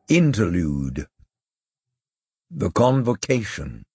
Interlude. The Convocation.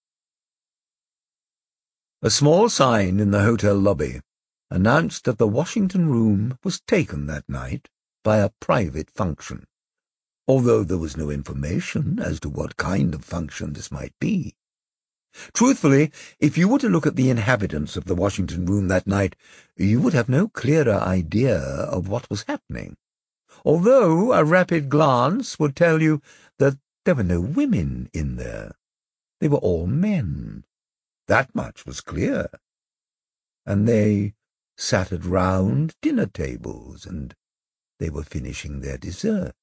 A small sign in the hotel lobby announced that the Washington room was taken that night by a private function, although there was no information as to what kind of function this might be. Truthfully, if you were to look at the inhabitants of the Washington room that night, you would have no clearer idea of what was happening, although a rapid glance would tell you that there were no women in there. They were all men. That much was clear. And they sat at round dinner tables, and they were finishing their dessert.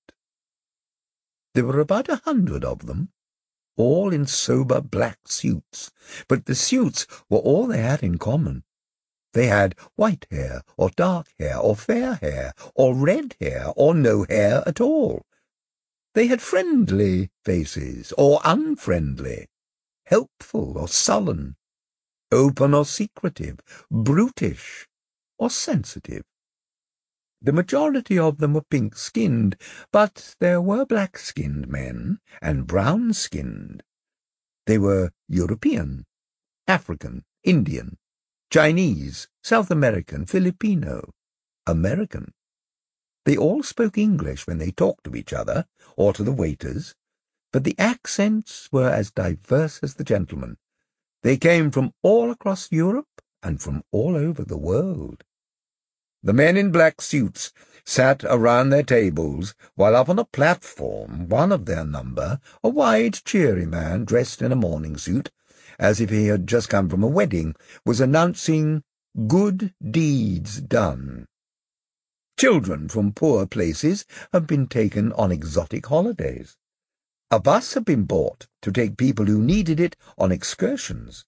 There were about 100 of them, all in sober black suits, but the suits were all they had in common. They had white hair, or dark hair, or fair hair, or red hair, or no hair at all. They had friendly faces, or unfriendly, helpful or sullen, open or secretive, brutish or sensitive. The majority of them were pink-skinned, but there were black-skinned men and brown-skinned. They were European, African, Indian, Chinese, South American, Filipino, American. They all spoke English when they talked to each other or to the waiters, but the accents were as diverse as the gentlemen. They came from all across Europe and from all over the world. The men in black suits sat around their tables, while up on a platform, one of their number, a wide, cheery man dressed in a morning suit, as if he had just come from a wedding, was announcing good deeds done. Children from poor places have been taken on exotic holidays. A bus had been bought to take people who needed it on excursions.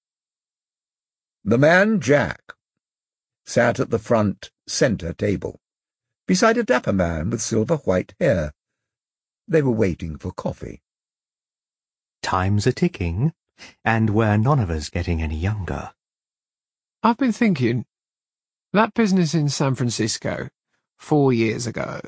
The man Jack sat at the front centre table, beside a dapper man with silver-white hair. They were waiting for coffee. Time's a-ticking, and we're none of us getting any younger. I've been thinking, that business in San Francisco, 4 years ago,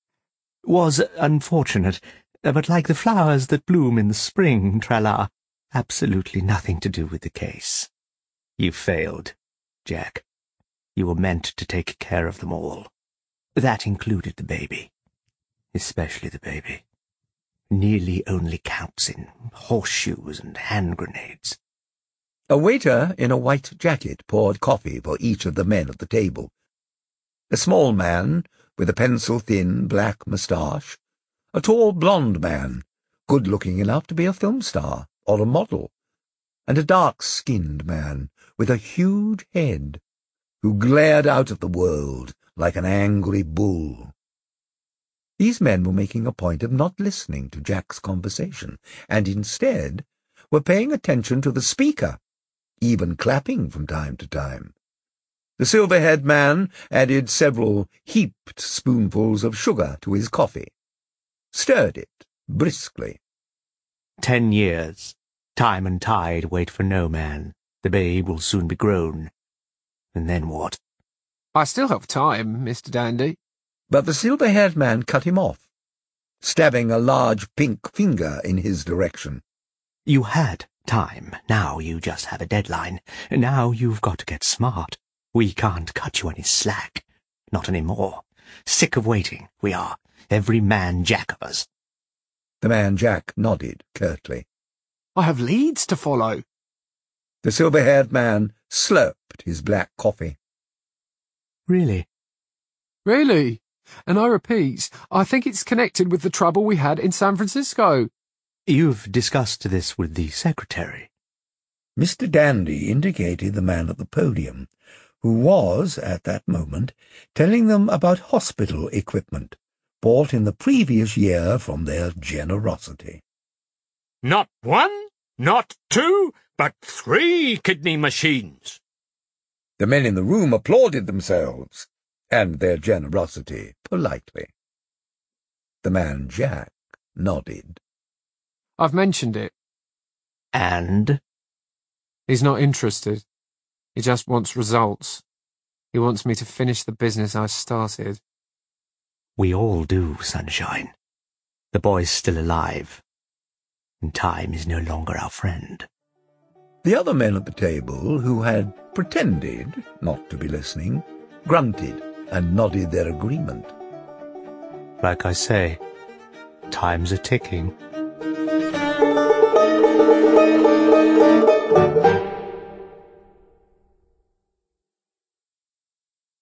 Was unfortunate, but like the flowers that bloom in the spring, tra-la, absolutely nothing to do with the case. You failed, Jack. You were meant to take care of them all. That included the baby. Especially the baby. Nearly only counts in horseshoes and hand grenades. A waiter in a white jacket poured coffee for each of the men at the table. A small man with a pencil-thin black moustache, a tall blonde man, good-looking enough to be a film star or a model, and a dark-skinned man with a huge head, who glared out at the world like an angry bull. These men were making a point of not listening to Jack's conversation, and instead were paying attention to the speaker, even clapping from time to time. The silver-haired man added several heaped spoonfuls of sugar to his coffee, stirred it briskly. 10 years. Time and tide wait for no man. The babe will soon be grown. And then what? I still have time, Mr. Dandy. But the silver-haired man cut him off, stabbing a large pink finger in his direction. You had time. Now you just have a deadline. Now you've got to get smart. We can't cut you any slack. Not any more. Sick of waiting, we are. Every man Jack of us. The man Jack nodded curtly. I have leads to follow. The silver-haired man slurped his black coffee. Really? Really? And I repeat, I think it's connected with the trouble we had in San Francisco. You've discussed this with the secretary. Mr. Dandy indicated the man at the podium, who was, at that moment, telling them about hospital equipment, bought in the previous year from their generosity. Not 1, not 2, but 3 kidney machines. The men in the room applauded themselves, and their generosity politely. The man Jack nodded. I've mentioned it. And? He's not interested. He just wants results. He wants me to finish the business I started. We all do, Sunshine. The boy's still alive, and time is no longer our friend. The other men at the table, who had pretended not to be listening, grunted and nodded their agreement. Like I say, time's a ticking.